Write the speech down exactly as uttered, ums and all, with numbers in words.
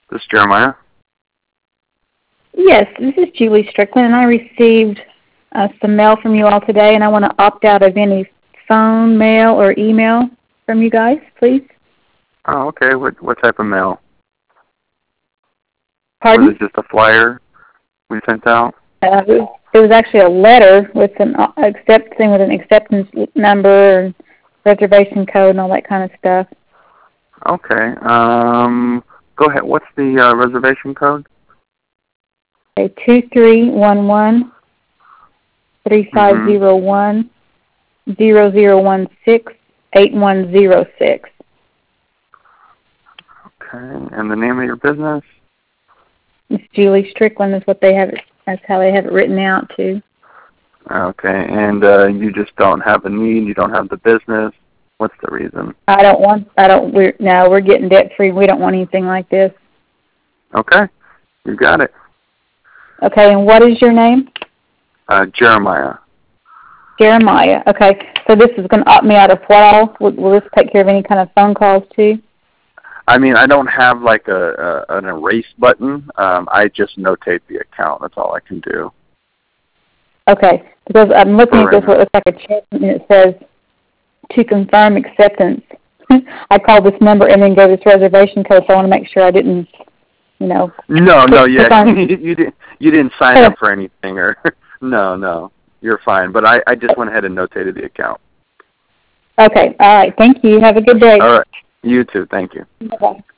This is Jeremiah. Yes, this is Julie Strickland, and I received uh, some mail from you all today, and I want to opt out of any phone, mail, or email from you guys, please. Oh, okay. What what type of mail? Pardon? Was it just a flyer we sent out? Uh, it, was, it was actually a letter with an uh, accepting with an acceptance number and reservation code and all that kind of stuff. Okay. Um, go ahead. What's the uh, reservation code? Okay, two three one one three five zero one zero zero one six eight one zero six. Okay. And the name of your business? It's Julie Strickland is what they have it. That's how they have it written out too. Okay. And uh, you just don't have a need. You don't have the business. What's the reason? I don't want. I don't. We're no. We're getting debt free. We don't want anything like this. Okay. You got it. Okay. And what is your name? Uh, Jeremiah. Jeremiah. Okay. So this is going to opt me out of what all? Will, will this take care of any kind of phone calls too? I mean, I don't have like a, a an erase button. Um, I just notate the account. That's all I can do. Okay. Because I'm looking For at this, right what looks like a check, and it says to confirm acceptance. I called this number and then gave this reservation code, so I want to make sure I didn't, you know. No, no, yeah, on... you didn't. You didn't sign up for anything, or no, no, you're fine. But I, I just went ahead and notated the account. Okay. All right. Thank you. Have a good day. All right. You too. Thank you. Bye-bye.